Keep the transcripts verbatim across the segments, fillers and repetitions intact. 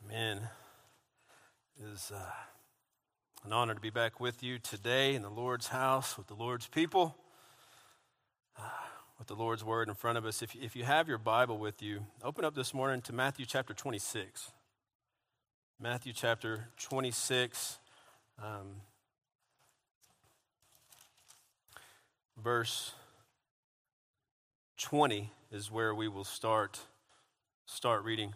Amen. It is uh, an honor to be back with you today in the Lord's house with the Lord's people, uh, with the Lord's word in front of us. If, if you have your Bible with you, open up this morning to Matthew chapter twenty-six. Matthew chapter twenty-six, um, verse twenty is where we will start start reading.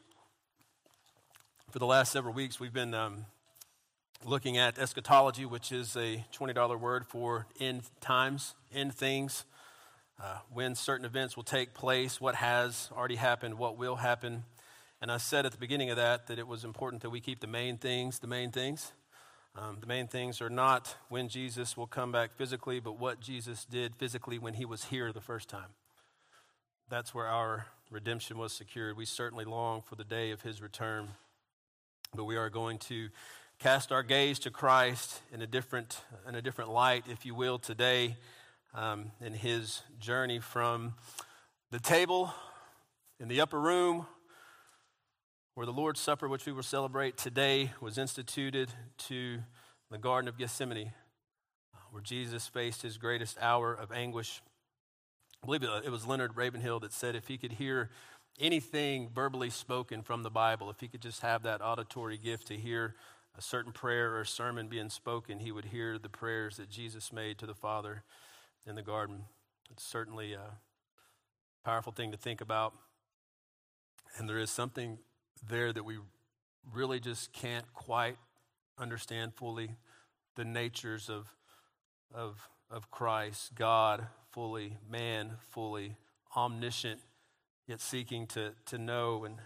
For the last several weeks, we've been um, looking at eschatology, which is a twenty dollar word for end times, end things, uh, when certain events will take place, what has already happened, what will happen. And I said at the beginning of that that it was important that we keep the main things the main things. Um, the main things are not when Jesus will come back physically, but what Jesus did physically when he was here the first time. That's where our redemption was secured. We certainly long for the day of his return. But we are going to cast our gaze to Christ in a different in a different light, if you will, today um, in his journey from the table in the upper room where the Lord's Supper, which we will celebrate today, was instituted, to the Garden of Gethsemane, where Jesus faced his greatest hour of anguish. I believe it was Leonard Ravenhill that said if he could hear anything verbally spoken from the Bible, if he could just have that auditory gift to hear a certain prayer or a sermon being spoken, he would hear the prayers that Jesus made to the Father in the garden. It's certainly a powerful thing to think about. And there is something there that we really just can't quite understand fully, the natures of, of, of Christ, God fully, man fully, omniscient, yet seeking to, to know. And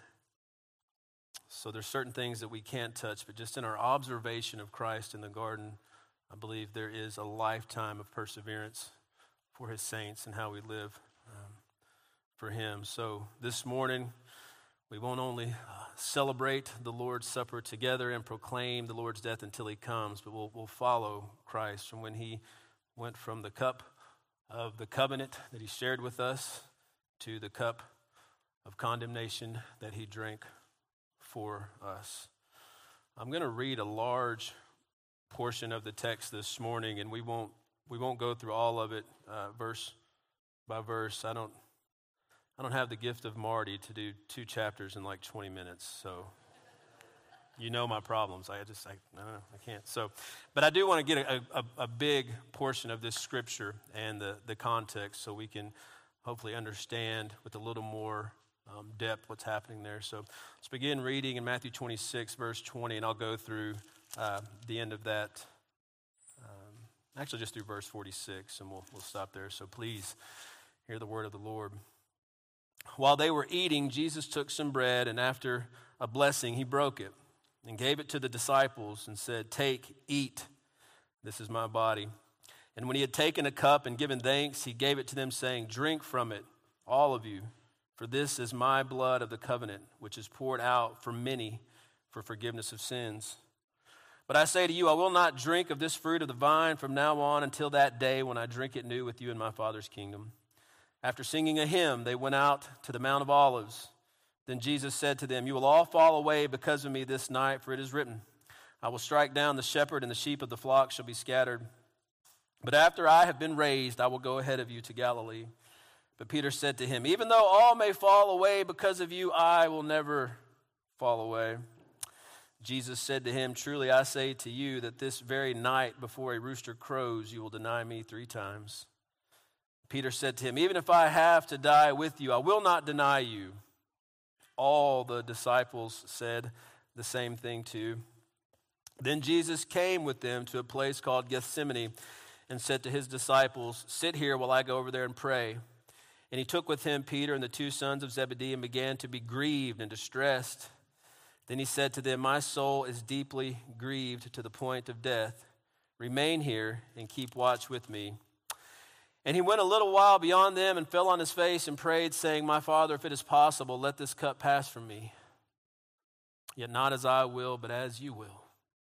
so there's certain things that we can't touch, but just in our observation of Christ in the garden, I believe there is a lifetime of perseverance for his saints and how we live um, for him. So this morning, we won't only uh, celebrate the Lord's Supper together and proclaim the Lord's death until he comes, but we'll, we'll follow Christ from when he went from the cup of the covenant that he shared with us to the cup of condemnation that he drank for us. I'm going to read a large portion of the text this morning, and we won't we won't go through all of it uh, verse by verse. I don't I don't have the gift of Marty to do two chapters in like twenty minutes, so you know my problems. I just I, I don't know, I can't. So, but I do want to get a, a, a big portion of this scripture and the the context, so we can hopefully understand with a little more Um, depth what's happening there. So let's begin reading in Matthew twenty-six, verse twenty, and I'll go through uh, the end of that. Um, actually, just through verse forty-six, and we'll we'll stop there. So please hear the word of the Lord. While they were eating, Jesus took some bread, and after a blessing, he broke it and gave it to the disciples and said, "Take, eat. This is my body." And when he had taken a cup and given thanks, he gave it to them, saying, "Drink from it, all of you. For this is my blood of the covenant, which is poured out for many for forgiveness of sins. But I say to you, I will not drink of this fruit of the vine from now on until that day when I drink it new with you in my Father's kingdom." After singing a hymn, they went out to the Mount of Olives. Then Jesus said to them, "You will all fall away because of me this night, for it is written, I will strike down the shepherd, and the sheep of the flock shall be scattered. But after I have been raised, I will go ahead of you to Galilee." But Peter said to him, "Even though all may fall away because of you, I will never fall away." Jesus said to him, "Truly I say to you that this very night before a rooster crows, you will deny me three times." Peter said to him, "Even if I have to die with you, I will not deny you." All the disciples said the same thing too. Then Jesus came with them to a place called Gethsemane and said to his disciples, "Sit here while I go over there and pray." And he took with him Peter and the two sons of Zebedee and began to be grieved and distressed. Then he said to them, "My soul is deeply grieved to the point of death. Remain here and keep watch with me." And he went a little while beyond them and fell on his face and prayed, saying, "My Father, if it is possible, let this cup pass from me. Yet not as I will, but as you will."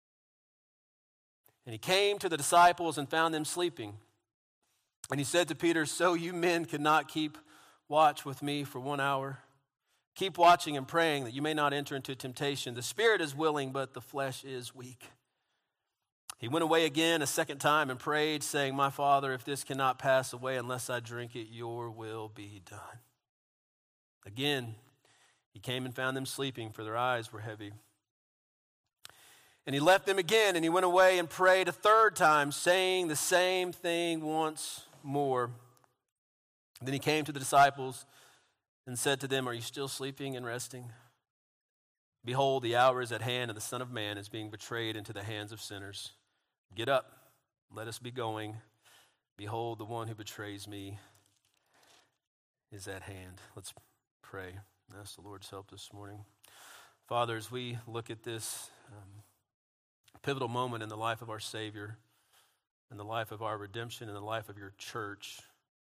And he came to the disciples and found them sleeping. And he said to Peter, "So you men could not keep watch with me for one hour? Keep watching and praying that you may not enter into temptation. The spirit is willing, but the flesh is weak." He went away again a second time and prayed, saying, "My Father, if this cannot pass away unless I drink it, your will be done." Again, he came and found them sleeping, for their eyes were heavy. And he left them again, and he went away and prayed a third time, saying the same thing once more. Then he came to the disciples and said to them, "Are you still sleeping and resting? Behold, the hour is at hand, and the Son of Man is being betrayed into the hands of sinners. Get up, let us be going. Behold, the one who betrays me is at hand." Let's pray and ask the Lord's help this morning. Father, as we look at this um, pivotal moment in the life of our Savior, in the life of our redemption, in the life of your church,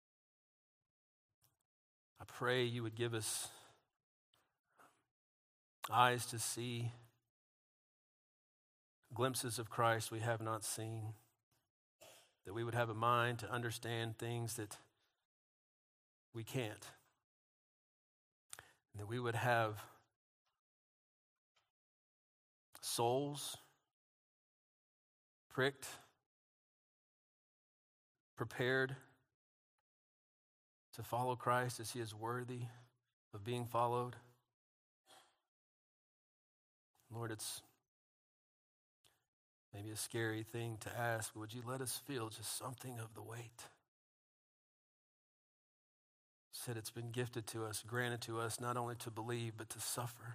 I pray you would give us eyes to see, glimpses of Christ we have not seen, that we would have a mind to understand things that we can't, and that we would have souls pricked, prepared to follow Christ as he is worthy of being followed. Lord, it's maybe a scary thing to ask, but would you let us feel just something of the weight? Said it's been gifted to us, granted to us, not only to believe, but to suffer.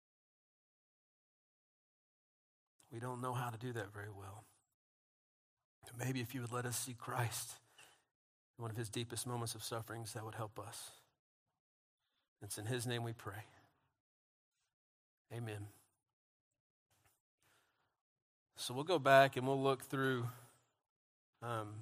We don't know how to do that very well. But maybe if you would let us see Christ in one of his deepest moments of sufferings, that would help us. It's in his name we pray. Amen. So we'll go back and we'll look through. Um,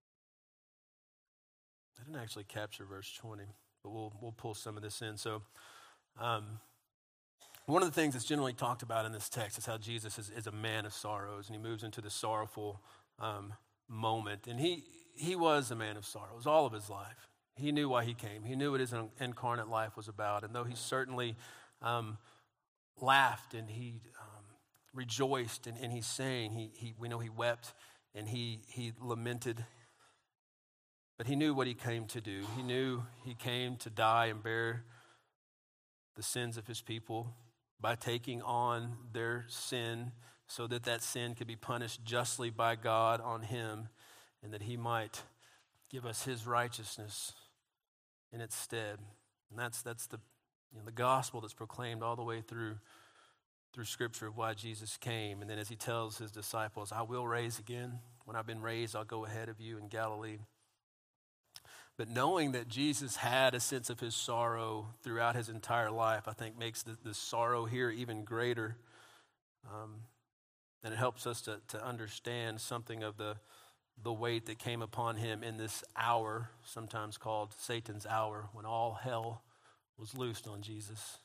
I didn't actually capture verse twenty, but we'll we'll pull some of this in. So um, one of the things that's generally talked about in this text is how Jesus is, is a man of sorrows, and he moves into the sorrowful um, moment. And he he was a man of sorrows all of his life. He knew why he came. He knew what his incarnate life was about. And though he certainly um, laughed and he um, rejoiced, and, and he sang, he, he, we know he wept and he, he lamented, but he knew what he came to do. He knew he came to die and bear the sins of his people by taking on their sin so that that sin could be punished justly by God on him, and that he might give us his righteousness in its stead. And that's that's the you know, the gospel that's proclaimed all the way through through Scripture of why Jesus came. And then as he tells his disciples, "I will raise again. When I've been raised, I'll go ahead of you in Galilee." But knowing that Jesus had a sense of his sorrow throughout his entire life, I think makes the, the sorrow here even greater. Um, and it helps us to, to understand something of the the weight that came upon him in this hour, sometimes called Satan's hour, when all hell was loosed on Jesus.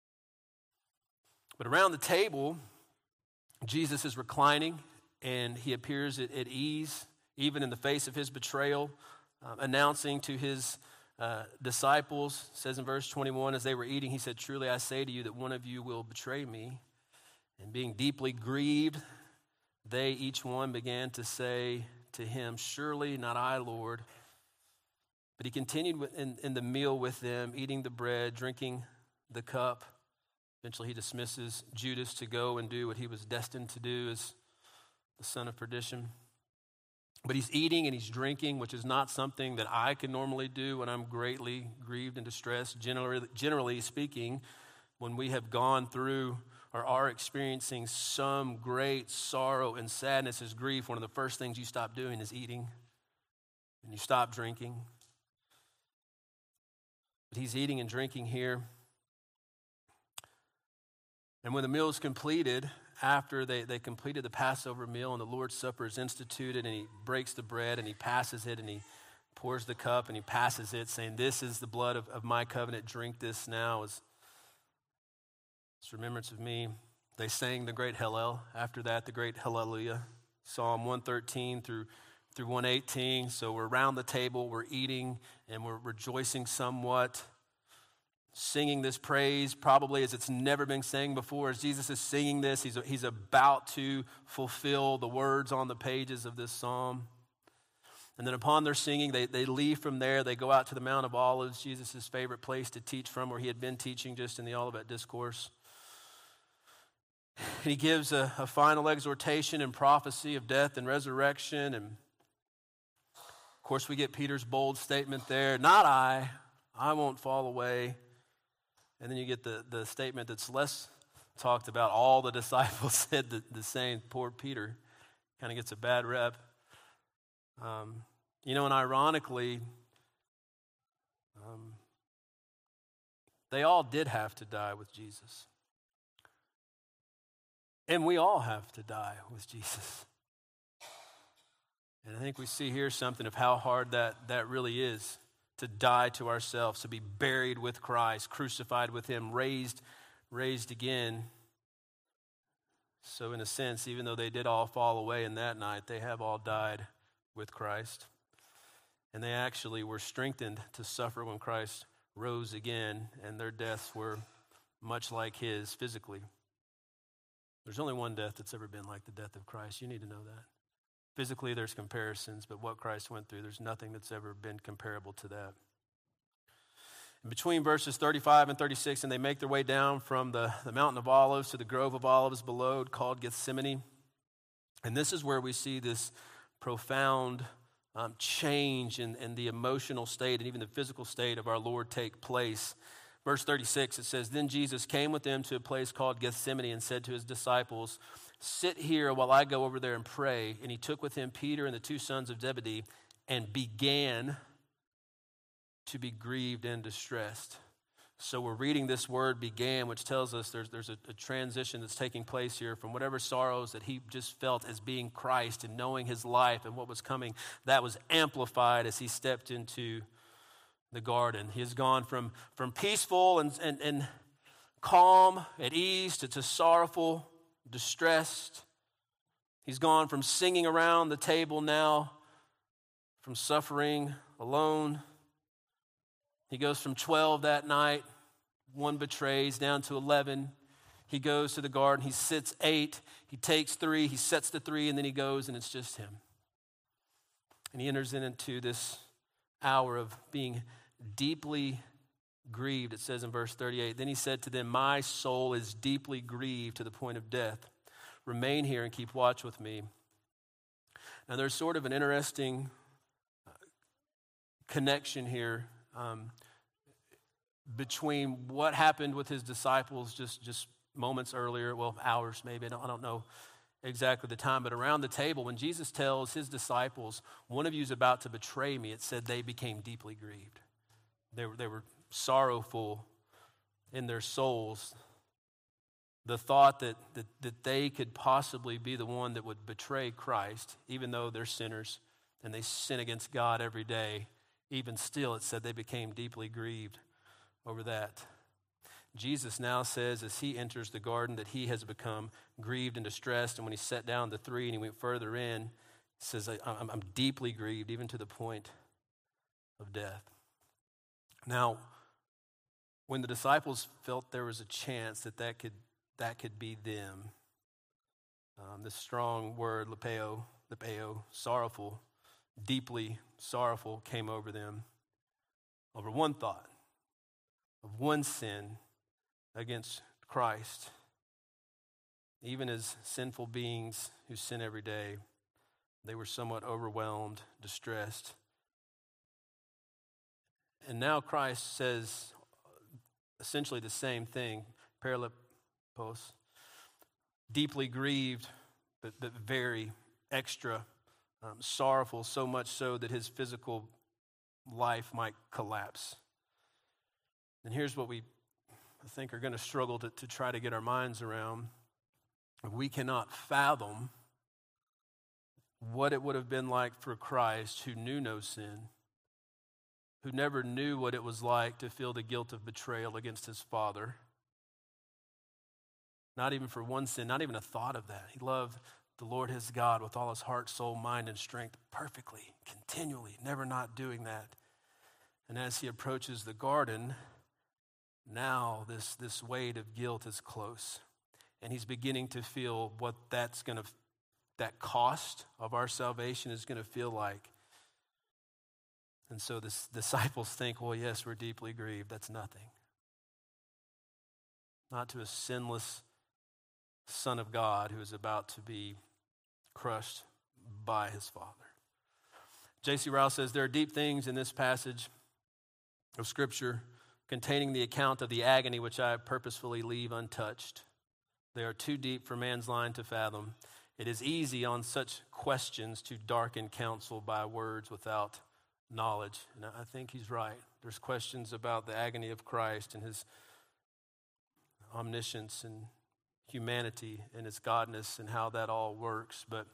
But around the table, Jesus is reclining, and he appears at, at ease, even in the face of his betrayal, uh, announcing to his uh, disciples, says in verse twenty-one, as they were eating, he said, "Truly I say to you that one of you will betray me." And being deeply grieved, they each one began to say to him, "Surely not I, Lord." But he continued in, in the meal with them, eating the bread, drinking the cup. Eventually he dismisses Judas to go and do what he was destined to do as the son of perdition. But he's eating and he's drinking, which is not something that I can normally do when I'm greatly grieved and distressed. Generally, generally speaking, when we have gone through or are experiencing some great sorrow and sadness as grief, one of the first things you stop doing is eating, and you stop drinking. But he's eating and drinking here. And when the meal is completed, after they, they completed the Passover meal and the Lord's Supper is instituted, and he breaks the bread and he passes it and he pours the cup and he passes it, saying, "This is the blood of, of my covenant. Drink this now as It's remembrance of me." They sang the great Hallel. After that, the great Hallelujah. Psalm one thirteen through, through one eighteen. So we're around the table, we're eating, and we're rejoicing somewhat. singing this praise probably as it's never been sang before. As Jesus is singing this, he's, he's about to fulfill the words on the pages of this psalm. And then upon their singing, they, they leave from there. They go out to the Mount of Olives, Jesus' favorite place to teach from, where he had been teaching just in the Olivet Discourse. And he gives a, a final exhortation and prophecy of death and resurrection. And of course, we get Peter's bold statement there, "Not I, I won't fall away." And then you get the, the statement that's less talked about. All the disciples said the, the same. Poor Peter kind of gets a bad rep. Um, you know, and ironically, um, they all did have to die with Jesus. And we all have to die with Jesus. And I think we see here something of how hard that, that really is. To die to ourselves, to be buried with Christ, crucified with him, raised, raised again. So in a sense, even though they did all fall away in that night, they have all died with Christ. And they actually were strengthened to suffer when Christ rose again, and their deaths were much like his physically. There's only one death that's ever been like the death of Christ. You need to know that. Physically, there's comparisons, but what Christ went through, there's nothing that's ever been comparable to that. In between verses thirty-five and thirty-six, and they make their way down from the, the Mountain of Olives to the Grove of Olives below, called Gethsemane. And this is where we see this profound um, change in, in the emotional state and even the physical state of our Lord take place. Verse thirty-six, it says, "Then Jesus came with them to a place called Gethsemane and said to his disciples, 'Sit here while I go over there and pray.' And he took with him Peter and the two sons of Zebedee and began to be grieved and distressed." So we're reading this word "began," which tells us there's, there's a, a transition that's taking place here from whatever sorrows that he just felt as being Christ and knowing his life and what was coming. That was amplified as he stepped into the garden. He has gone from, from peaceful and, and, and calm, at ease, to, to sorrowful, distressed. He's gone from singing around the table now, from suffering alone. He goes from twelve that night, one betrays, down to eleven. He goes to the garden, he sits eight, he takes three, he sets the three, and then he goes and it's just him. And he enters into this hour of being deeply grieved. It says in verse thirty-eight, "Then he said to them, 'My soul is deeply grieved to the point of death. Remain here and keep watch with me.'" Now there's sort of an interesting connection here um, between what happened with his disciples just, just moments earlier, well, hours maybe, I don't, I don't know exactly the time, but around the table, when Jesus tells his disciples, "One of you is about to betray me," it said they became deeply grieved. They were, they were sorrowful in their souls. The thought that, that, that they could possibly be the one that would betray Christ, even though they're sinners and they sin against God every day, even still, it said they became deeply grieved over that. Jesus now says as he enters the garden that he has become grieved and distressed. And when he sat down to three and he went further in, he says, I'm, I'm deeply grieved, even to the point of death. Now, when the disciples felt there was a chance that that could, that could be them, um, this strong word, lepeo, lepeo, sorrowful, deeply sorrowful, came over them over one thought of one sin against Christ. Even as sinful beings who sin every day, they were somewhat overwhelmed, distressed. And now Christ says essentially the same thing, paralipos, deeply grieved, but, but very extra um, sorrowful, so much so that his physical life might collapse. And here's what we, I think, are going to struggle to, to try to get our minds around. We cannot fathom what it would have been like for Christ, who knew no sin, who never knew what it was like to feel the guilt of betrayal against his Father. Not even for one sin, not even a thought of that. He loved the Lord his God with all his heart, soul, mind, and strength perfectly, continually, never not doing that. And as he approaches the garden, now this, this weight of guilt is close. And he's beginning to feel what that's going to, that cost of our salvation is going to feel like. And so the disciples think, well, yes, we're deeply grieved. That's nothing. Not to a sinless Son of God who is about to be crushed by his Father. J C Ryle says, there are deep things in this passage of Scripture containing the account of the agony which I purposefully leave untouched. They are too deep for man's line to fathom. It is easy on such questions to darken counsel by words without knowledge. And I think he's right. There's questions about the agony of Christ and his omniscience and humanity and his godness and how that all works. But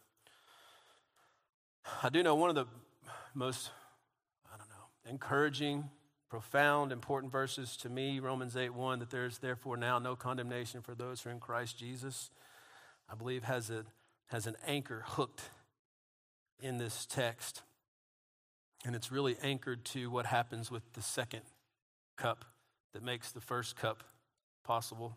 I do know one of the most, I don't know, encouraging, profound, important verses to me, Romans eight one, that there's therefore now no condemnation for those who are in Christ Jesus, I believe has a has an anchor hooked in this text. And it's really anchored to what happens with the second cup that makes the first cup possible.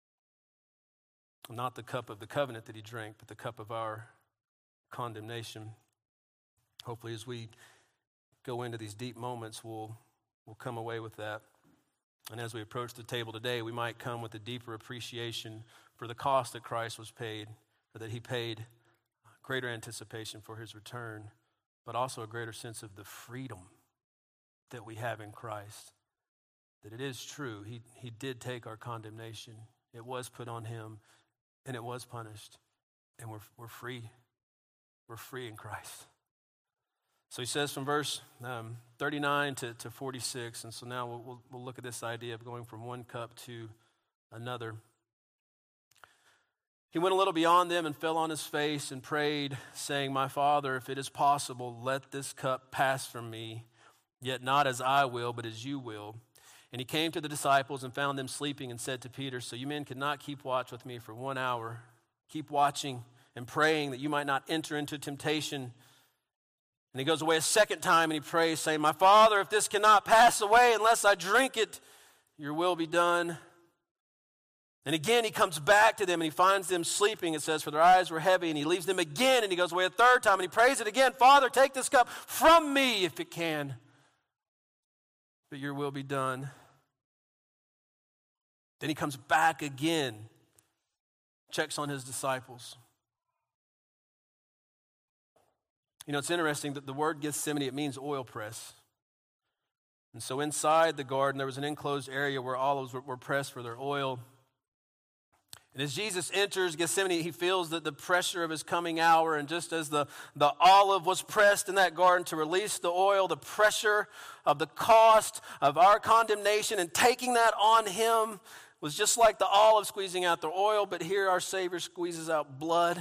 Not the cup of the covenant that he drank, but the cup of our condemnation. Hopefully as we go into these deep moments, we'll, we'll come away with that. And as we approach the table today, we might come with a deeper appreciation for the cost that Christ was paid, or that he paid, greater anticipation for his return, but also a greater sense of the freedom that we have in Christ. That it is true, he, he did take our condemnation. It was put on him, and it was punished. And we're, we're free. We're free in Christ. So he says from verse um, thirty-nine to, to forty-six, and so now we'll, we'll, we'll look at this idea of going from one cup to another. He went a little beyond them and fell on his face and prayed, saying, my Father, if it is possible, let this cup pass from me, yet not as I will, but as you will. And he came to the disciples and found them sleeping and said to Peter, so you men could not keep watch with me for one hour. Keep watching and praying that you might not enter into temptation. And he goes away a second time and he prays, saying, my Father, if this cannot pass away unless I drink it, your will be done. And again, he comes back to them and he finds them sleeping. It says, for their eyes were heavy, and he leaves them again and he goes away a third time and he prays it again. Father, take this cup from me if it can, but your will be done. Then he comes back again, checks on his disciples. You know, it's interesting that the word Gethsemane, it means oil press. And so inside the garden, there was an enclosed area where olives were, were pressed for their oil. And as Jesus enters Gethsemane, he feels that the pressure of his coming hour. And just as the, the olive was pressed in that garden to release the oil, the pressure of the cost of our condemnation and taking that on him was just like the olive squeezing out the oil. But here our Savior squeezes out blood.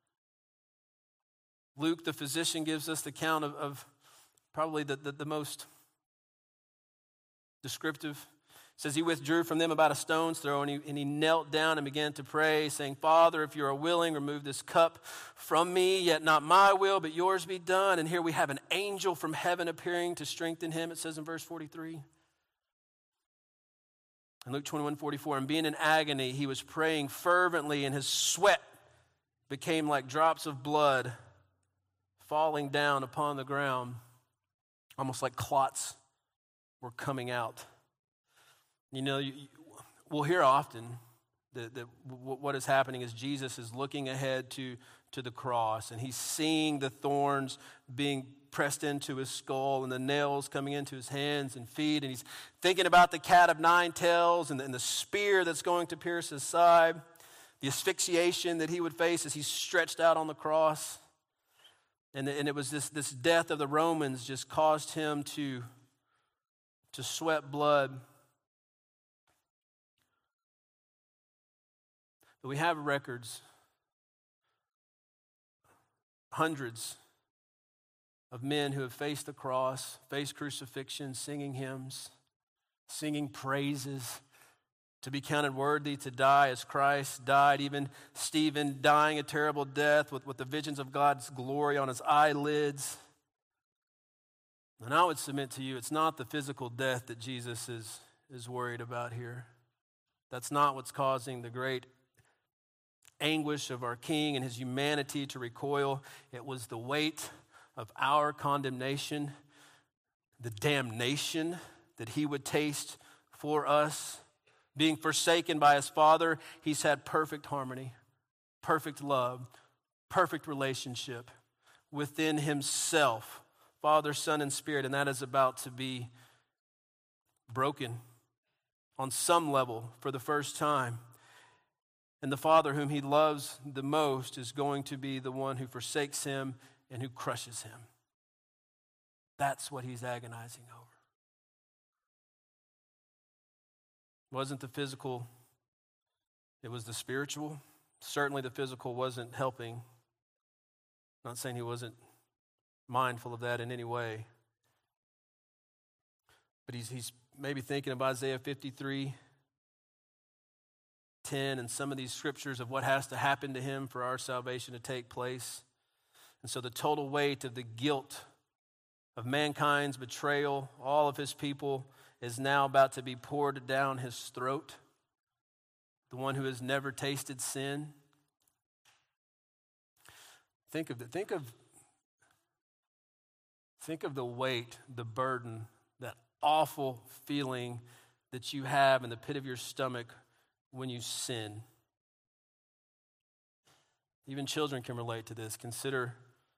Luke, the physician, gives us the account of, of probably the, the, the most descriptive. It says he withdrew from them about a stone's throw, and he, and he knelt down and began to pray, saying, Father, if you are willing, remove this cup from me, yet not my will, but yours be done. And here we have an angel from heaven appearing to strengthen him, it says in verse forty-three. In Luke twenty-one forty-four, and being in agony, he was praying fervently, and his sweat became like drops of blood falling down upon the ground, almost like clots were coming out. You know, you, we'll hear often that, that what is happening is Jesus is looking ahead to, to the cross, and he's seeing the thorns being pressed into his skull and the nails coming into his hands and feet, and he's thinking about the cat of nine tails and the, and the spear that's going to pierce his side, the asphyxiation that he would face as he's stretched out on the cross. And, and it was this, this death of the Romans just caused him to, to sweat blood. But we have records, hundreds of men who have faced the cross, faced crucifixion, singing hymns, singing praises, to be counted worthy to die as Christ died. Even Stephen dying a terrible death with, with the visions of God's glory on his eyelids. And I would submit to you, it's not the physical death that Jesus is, is worried about here. That's not what's causing the great anguish of our King and his humanity to recoil. It was the weight of our condemnation, the damnation that he would taste for us. Being forsaken by his Father, he's had perfect harmony, perfect love, perfect relationship within himself, Father, Son, and Spirit, and that is about to be broken on some level for the first time. And the Father whom he loves the most is going to be the one who forsakes him and who crushes him. That's what he's agonizing over. It wasn't the physical, it was the spiritual. Certainly the physical wasn't helping. I'm not saying he wasn't mindful of that in any way. But he's, he's maybe thinking of Isaiah fifty-three ten and some of these scriptures of what has to happen to him for our salvation to take place. And so the total weight of the guilt of mankind's betrayal, all of his people, is now about to be poured down his throat. The one who has never tasted sin. Think of the, think of, think of the weight, the burden, that awful feeling that you have in the pit of your stomach when you sin. Even children can relate to this. Consider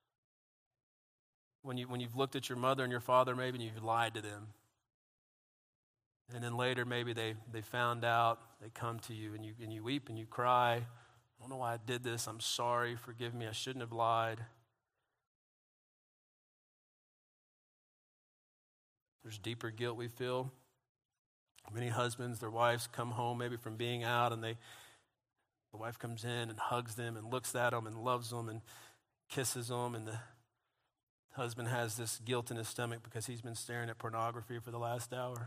when you when you've looked at your mother and your father maybe and you've lied to them. And then later maybe they, they found out, they come to you and you and you weep and you cry. I don't know why I did this. I'm sorry. Forgive me. I shouldn't have lied. There's deeper guilt we feel. Many husbands, their wives come home maybe from being out and they, the wife comes in and hugs them and looks at them and loves them and kisses them, and the husband has this guilt in his stomach because he's been staring at pornography for the last hour.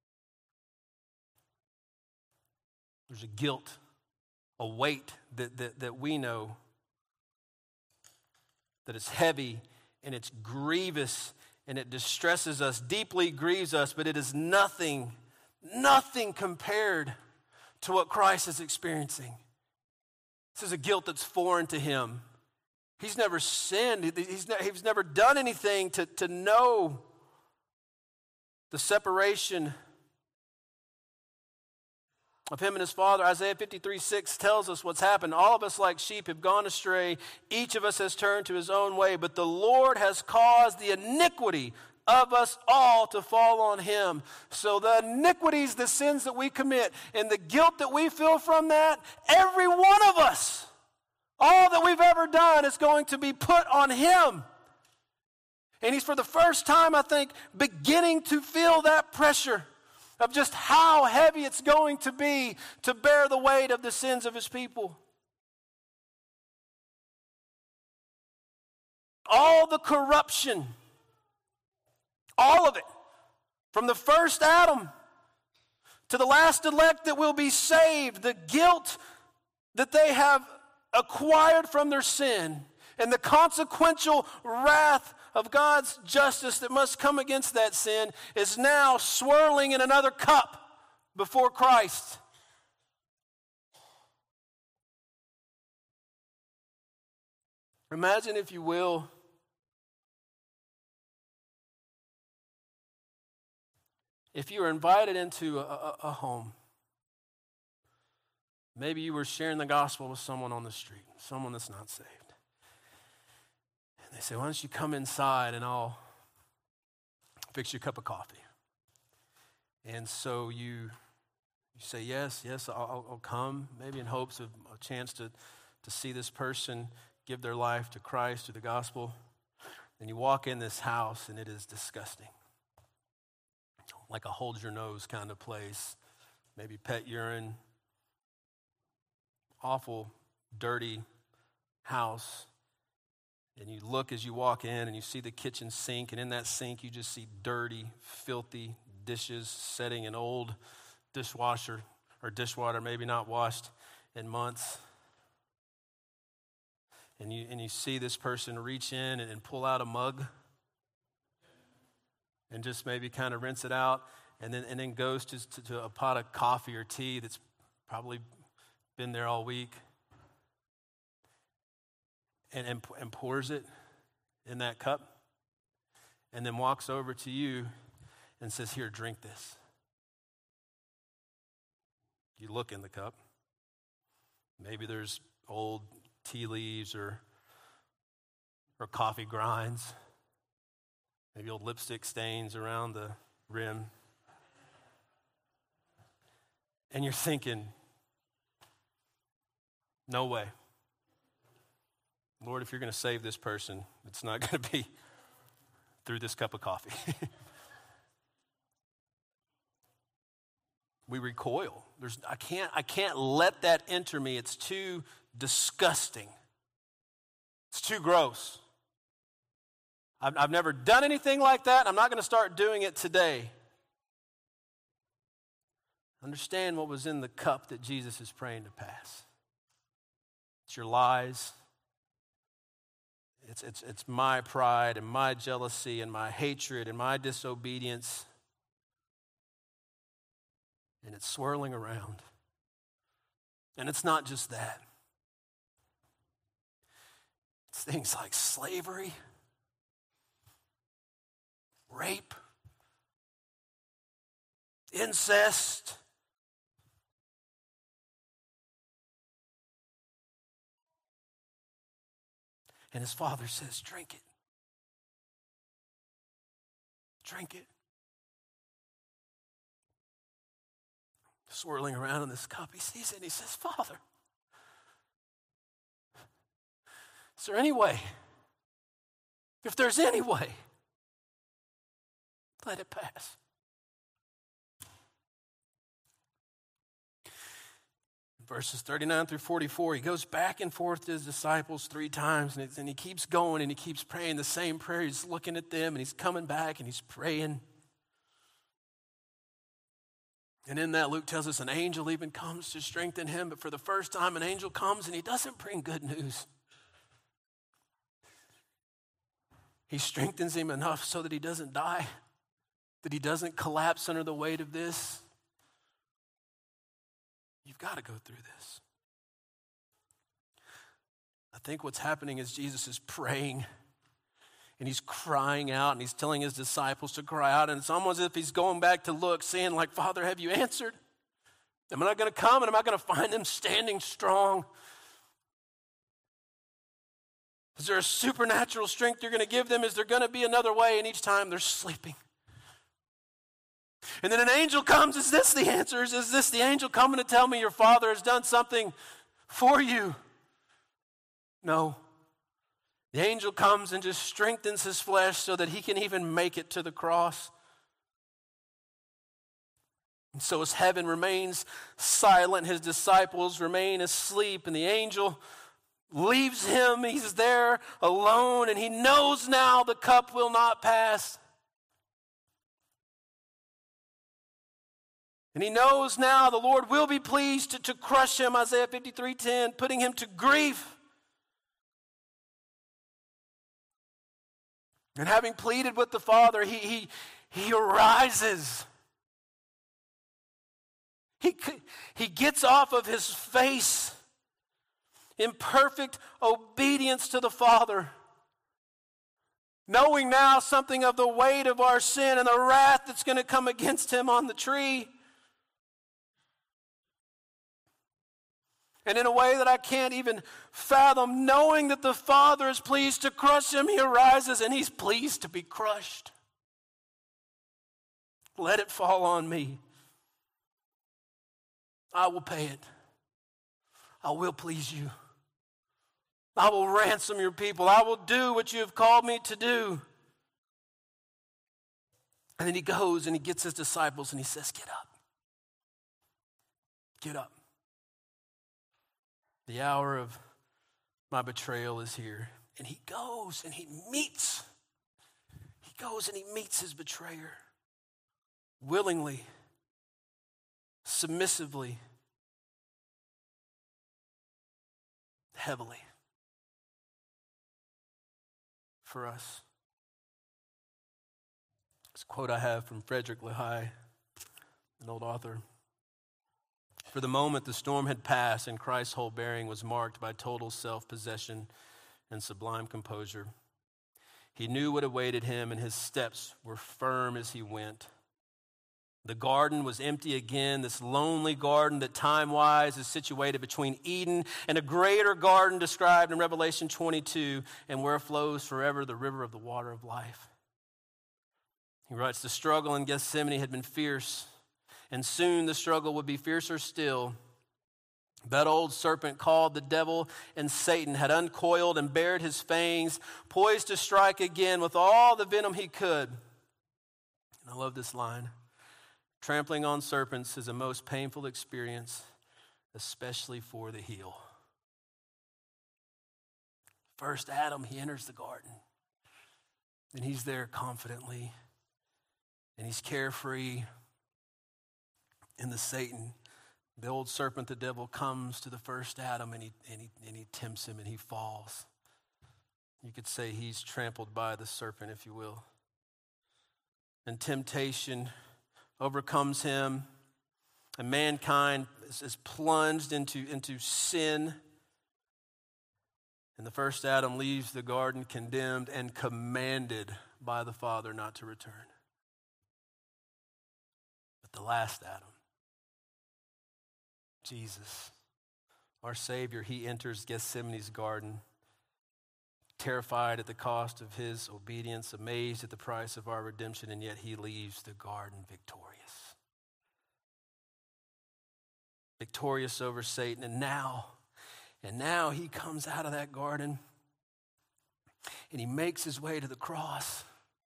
There's a guilt, a weight that, that, that we know that is heavy and it's grievous and it distresses us, deeply grieves us, but it is nothing, nothing compared to what Christ is experiencing. This is a guilt that's foreign to him. He's never sinned. He's, ne- he's never done anything to, to know the separation of him and his Father. Isaiah fifty-three six tells us what's happened. All of us like sheep have gone astray. Each of us has turned to his own way. But the Lord has caused the iniquity of us all to fall on him. So the iniquities, the sins that we commit, and the guilt that we feel from that, every one of us, all that we've ever done is going to be put on him. And he's for the first time, I think, beginning to feel that pressure of just how heavy it's going to be to bear the weight of the sins of his people. All the corruption, all of it, from the first Adam to the last elect that will be saved, the guilt that they have acquired from their sin and the consequential wrath of God's justice that must come against that sin is now swirling in another cup before Christ. Imagine, if you will, if you were invited into a, a, a home. Maybe you were sharing the gospel with someone on the street, someone that's not saved. And they say, why don't you come inside and I'll fix you a cup of coffee. And so you you say, yes, yes, I'll, I'll come, maybe in hopes of a chance to, to see this person give their life to Christ, to the gospel. And you walk in this house and it is disgusting. Like a hold your nose kind of place, maybe pet urine, awful, dirty house. And you look as you walk in and you see the kitchen sink, and in that sink you just see dirty, filthy dishes setting an old dishwasher or dishwater, maybe not washed in months. And you and you see this person reach in and, and pull out a mug and just maybe kind of rinse it out. and then and then goes to, to, to a pot of coffee or tea that's probably been there all week, and, and, and pours it in that cup, and then walks over to you and says, here, drink this. You look in the cup. Maybe there's old tea leaves or, or coffee grinds. Maybe old lipstick stains around the rim. And you're thinking, no way. Lord, if you're going to save this person, it's not going to be through this cup of coffee. We recoil. There's, I can't, I can't let that enter me. It's too disgusting. It's too gross. I've, I've never done anything like that. I'm not going to start doing it today. Understand what was in the cup that Jesus is praying to pass. It's your lies. It's, it's, it's my pride and my jealousy and my hatred and my disobedience. And it's swirling around. And it's not just that. It's things like slavery, rape, incest, and his father says, drink it. Drink it. Swirling around in this cup, he sees it and he says, Father, is there any way? If there's any way, let it pass. Verses thirty-nine through forty-four, he goes back and forth to his disciples three times, and, and he keeps going and he keeps praying the same prayer. He's looking at them and he's coming back and he's praying. And in that, Luke tells us an angel even comes to strengthen him. But for the first time, an angel comes and he doesn't bring good news. He strengthens him enough so that he doesn't die, that he doesn't collapse under the weight of this. You've got to go through this. I think what's happening is Jesus is praying. And he's crying out, and he's telling his disciples to cry out. And it's almost as if he's going back to look, saying like, Father, have you answered? Am I not going to come, and am I going to find them standing strong? Is there a supernatural strength you're going to give them? Is there going to be another way? And each time they're sleeping. And then an angel comes. Is this the answer? Is this the angel coming to tell me your father has done something for you? No. The angel comes and just strengthens his flesh so that he can even make it to the cross. And so as heaven remains silent, his disciples remain asleep, and the angel leaves him. He's there alone, and he knows now the cup will not pass. And he knows now the Lord will be pleased to, to crush him, Isaiah fifty-three ten, putting him to grief. And having pleaded with the Father, he, he, he arises. He, he gets off of his face in perfect obedience to the Father, knowing now something of the weight of our sin and the wrath that's going to come against him on the tree. And in a way that I can't even fathom, knowing that the Father is pleased to crush him, he arises and he's pleased to be crushed. Let it fall on me. I will pay it. I will please you. I will ransom your people. I will do what you have called me to do. And then he goes and he gets his disciples and he says, get up. Get up. The hour of my betrayal is here. And he goes and he meets. He goes and he meets his betrayer. Willingly. Submissively. Heavily. For us. This quote I have from Frederick Lehigh an old author. For the moment, the storm had passed, and Christ's whole bearing was marked by total self-possession and sublime composure. He knew what awaited him, and his steps were firm as he went. The garden was empty again, this lonely garden that time-wise is situated between Eden and a greater garden described in Revelation twenty-two, and where flows forever the river of the water of life. He writes, the struggle in Gethsemane had been fierce, and soon the struggle would be fiercer still. That old serpent called the devil and Satan had uncoiled and bared his fangs, poised to strike again with all the venom he could. And I love this line. Trampling on serpents is a most painful experience, especially for the heel. First Adam, he enters the garden. And he's there confidently. And he's carefree. And the Satan, the old serpent, the devil, comes to the first Adam and he, and he, and he tempts him and he falls. You could say he's trampled by the serpent, if you will. And temptation overcomes him, and mankind is, is plunged into, into sin. And the first Adam leaves the garden condemned and commanded by the Father not to return. But the last Adam, Jesus, our Savior, he enters Gethsemane's garden, terrified at the cost of his obedience, amazed at the price of our redemption, and yet he leaves the garden victorious. Victorious over Satan. And now, and now he comes out of that garden and he makes his way to the cross.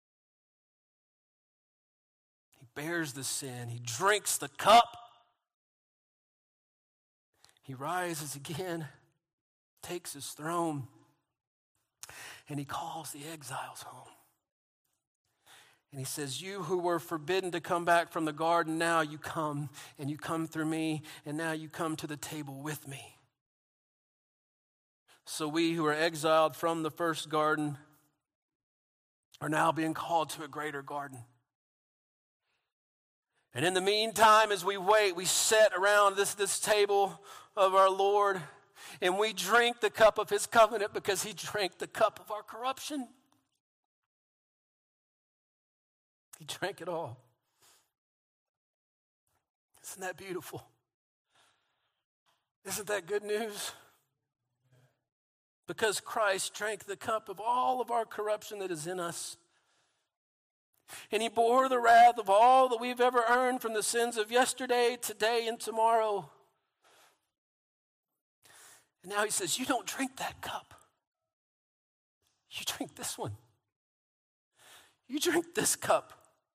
He bears the sin. He drinks the cup. He rises again, takes his throne, and he calls the exiles home. And he says, you who were forbidden to come back from the garden, now you come, and you come through me, and now you come to the table with me. So we who are exiled from the first garden are now being called to a greater garden. And in the meantime, as we wait, we sit around this, this table of our Lord, and we drink the cup of his covenant because he drank the cup of our corruption. He drank it all. Isn't that beautiful? Isn't that good news? Because Christ drank the cup of all of our corruption that is in us. And he bore the wrath of all that we've ever earned from the sins of yesterday, today, and tomorrow. And now he says, you don't drink that cup. You drink this one. You drink this cup.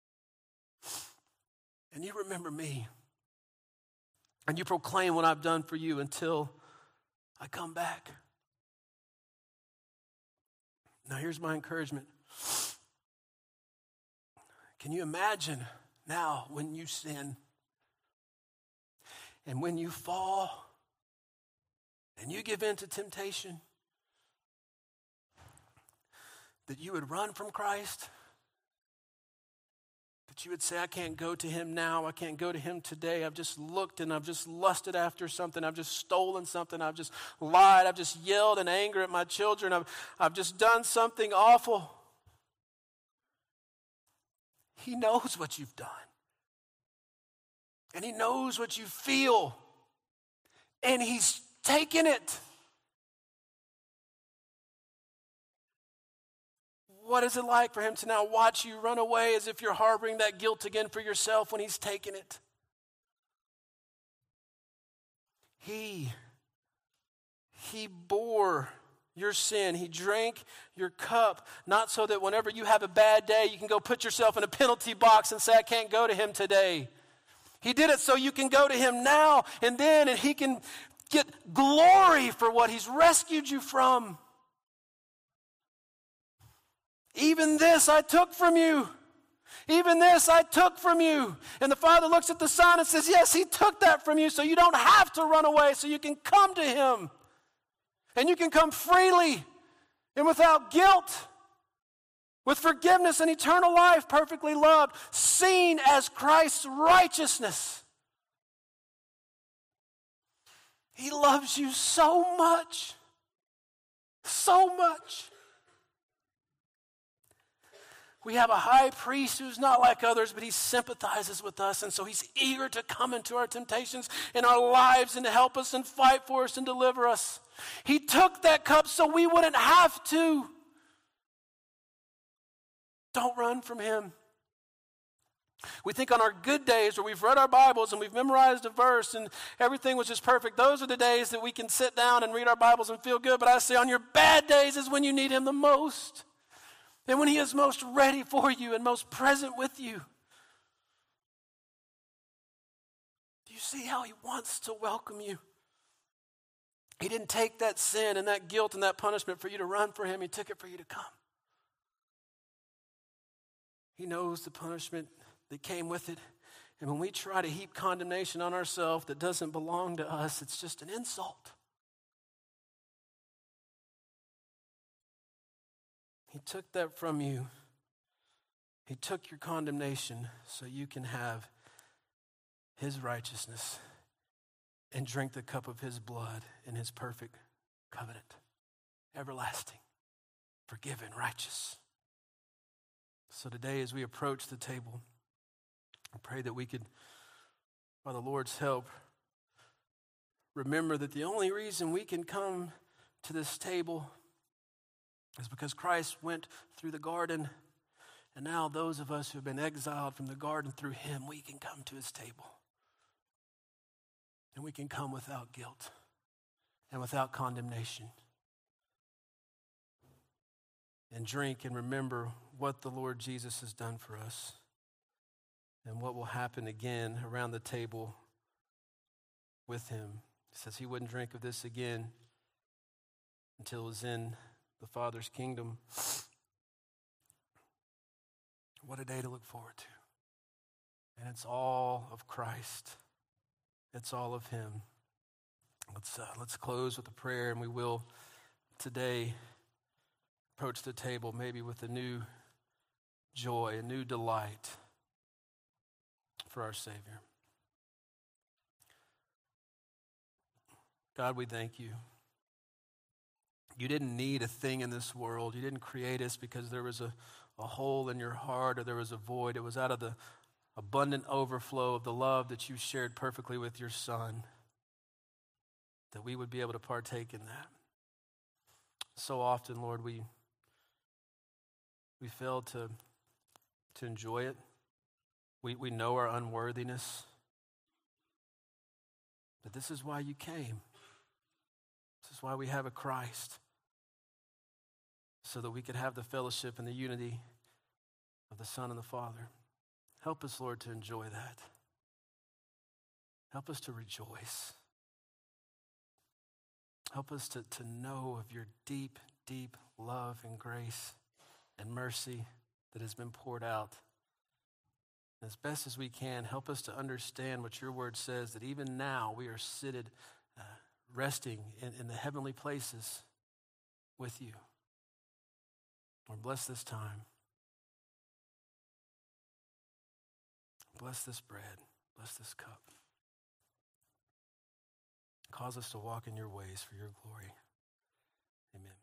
And you remember me. And you proclaim what I've done for you until I come back. Now here's my encouragement. Can you imagine now when you sin and when you fall and you give in to temptation that you would run from Christ? That you would say, I can't go to him now. I can't go to him today. I've just looked and I've just lusted after something. I've just stolen something. I've just lied. I've just yelled in anger at my children. I've, I've just done something awful. He knows what you've done. And he knows what you feel. And he's taken it. What is it like for him to now watch you run away as if you're harboring that guilt again for yourself when he's taken it? He, he bore your sin. He drank your cup, not so that whenever you have a bad day, you can go put yourself in a penalty box and say, I can't go to him today. He did it so you can go to him now and then, and he can get glory for what he's rescued you from. Even this I took from you. Even this I took from you. And the Father looks at the Son and says, yes, he took that from you so you don't have to run away, so you can come to him. And you can come freely and without guilt. with forgiveness and eternal life, perfectly loved, seen as Christ's righteousness. He loves you so much, so much. We have a high priest who's not like others, but he sympathizes with us, and so he's eager to come into our temptations in our lives and to help us and fight for us and deliver us. He took that cup so we wouldn't have to. Don't run from him. We think on our good days where we've read our Bibles and we've memorized a verse and everything was just perfect, those are the days that we can sit down and read our Bibles and feel good. But I say on your bad days is when you need him the most. And when he is most ready for you and most present with you. Do you see how he wants to welcome you? He didn't take that sin and that guilt and that punishment for you to run for him. He took it for you to come. He knows the punishment that came with it. And when we try to heap condemnation on ourselves that doesn't belong to us, it's just an insult. He took that from you. He took your condemnation so you can have his righteousness and drink the cup of his blood in his perfect covenant. Everlasting, forgiven, righteous. So today as we approach the table, I pray that we could, by the Lord's help, remember that the only reason we can come to this table is because Christ went through the garden, and now those of us who have been exiled from the garden through him, we can come to his table. And we can come without guilt and without condemnation. And drink and remember what the Lord Jesus has done for us and what will happen again around the table with him. He says he wouldn't drink of this again until it was in the Father's kingdom. What a day to look forward to. And it's all of Christ. It's all of him. Let's uh, let's close with a prayer, and we will today approach the table maybe with a new joy, a new delight for our Savior. God, we thank you. You didn't need a thing in this world. You didn't create us because there was a, a hole in your heart or there was a void. It was out of the abundant overflow of the love that you shared perfectly with your Son that we would be able to partake in that. So often, Lord, we we fail to, to enjoy it. We, we know our unworthiness. But this is why you came. This is why we have a Christ. So that we could have the fellowship and the unity of the Son and the Father. Help us, Lord, to enjoy that. Help us to rejoice. Help us to, to know of your deep, deep love and grace and mercy that has been poured out. As best as we can, help us to understand what your word says, that even now we are seated, uh, resting in, in the heavenly places with you. Lord, bless this time. Bless this bread. Bless this cup. Cause us to walk in your ways for your glory. Amen.